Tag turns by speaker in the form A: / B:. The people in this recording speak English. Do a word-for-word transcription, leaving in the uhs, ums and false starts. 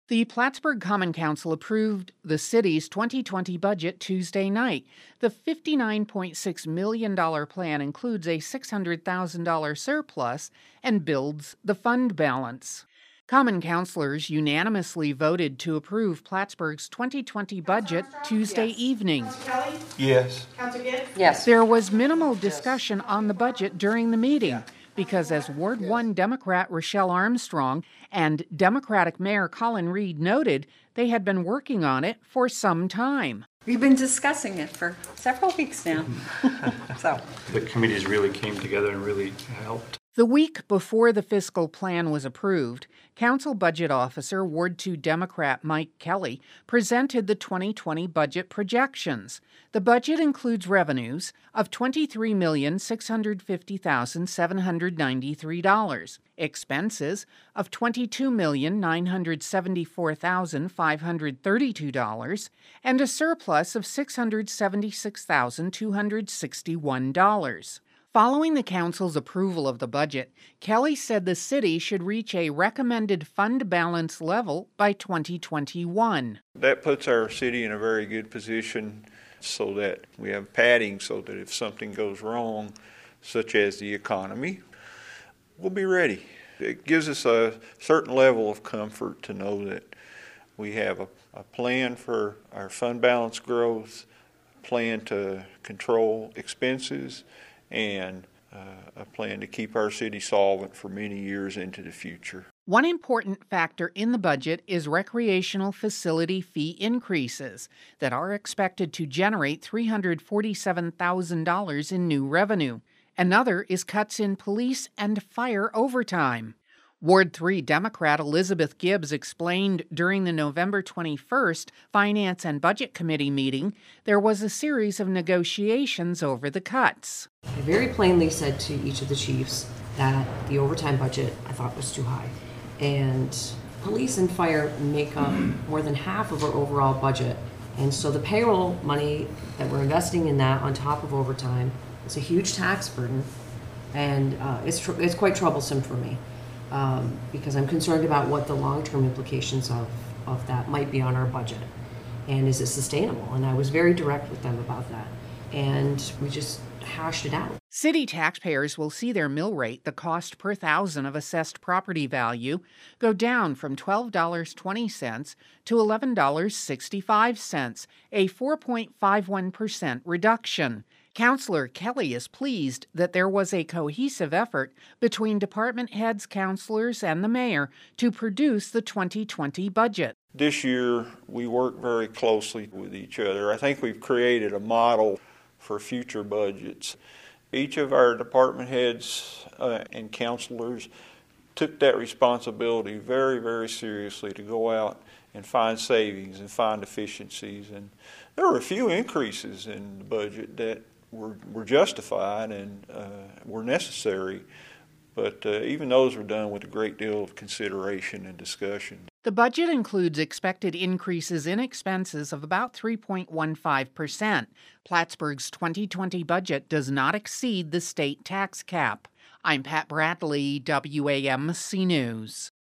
A: The Plattsburgh Common Council approved the city's twenty twenty budget Tuesday night. The fifty-nine point six million dollars plan includes a six hundred thousand dollars surplus and builds the fund balance. Common councilors unanimously voted to approve Plattsburgh's twenty twenty budget Tuesday
B: Yes.
A: evening.
B: Councilor Kelly?
C: Yes.
B: Councilor Gibbs?
D: Yes.
A: There was minimal discussion on the budget during the meeting because, as Ward one Democrat Rochelle Armstrong and Democratic Mayor Colin Reed noted, they had been working on it for some time.
D: We've been discussing it for several weeks now. So,
C: The committees really came together and really helped.
A: The week before the fiscal plan was approved, Council Budget Officer Ward two Democrat Mike Kelly presented the twenty twenty budget projections. The budget includes revenues of twenty-three million six hundred fifty thousand seven hundred ninety-three dollars, expenses of twenty-two million nine hundred seventy-four thousand five hundred thirty-two dollars, and a surplus of six hundred seventy-six thousand two hundred sixty-one dollars. Following the council's approval of the budget, Kelly said the city should reach a recommended fund balance level by twenty twenty-one.
E: That puts our city in a very good position so that we have padding so that if something goes wrong, such as the economy, we'll be ready. It gives us a certain level of comfort to know that we have a, a plan for our fund balance growth, a plan to control expenses, and uh, a plan to keep our city solvent for many years into the future.
A: One important factor in the budget is recreational facility fee increases that are expected to generate three hundred forty-seven thousand dollars in new revenue. Another is cuts in police and fire overtime. Ward three Democrat Elizabeth Gibbs explained during the November twenty-first Finance and Budget Committee meeting there was a series of negotiations over the cuts.
F: I very plainly said to each of the chiefs that the overtime budget I thought was too high. And police and fire make up more than half of our overall budget. And so the payroll money that we're investing in that on top of overtime is a huge tax burden. And uh, it's, tr- it's quite troublesome for me. Um, because I'm concerned about what the long-term implications of, of that might be on our budget. And is it sustainable? And I was very direct with them about that. And we just hashed it out.
A: City taxpayers will see their mill rate, the cost per thousand of assessed property value, go down from twelve dollars and twenty cents to eleven dollars and sixty-five cents, a four point five one percent reduction. Councilor Kelly is pleased that there was a cohesive effort between department heads, councilors, and the mayor to produce the twenty twenty budget.
E: This year, we work very closely with each other. I think we've created a model for future budgets. Each of our department heads uh, and councilors took that responsibility very, very seriously to go out and find savings and find efficiencies. And there were a few increases in the budget that were, were justified and uh, were necessary, but uh, even those were done with a great deal of consideration and discussion.
A: The budget includes expected increases in expenses of about three point one five percent. Plattsburgh's twenty twenty budget does not exceed the state tax cap. I'm Pat Bradley, W A M C News.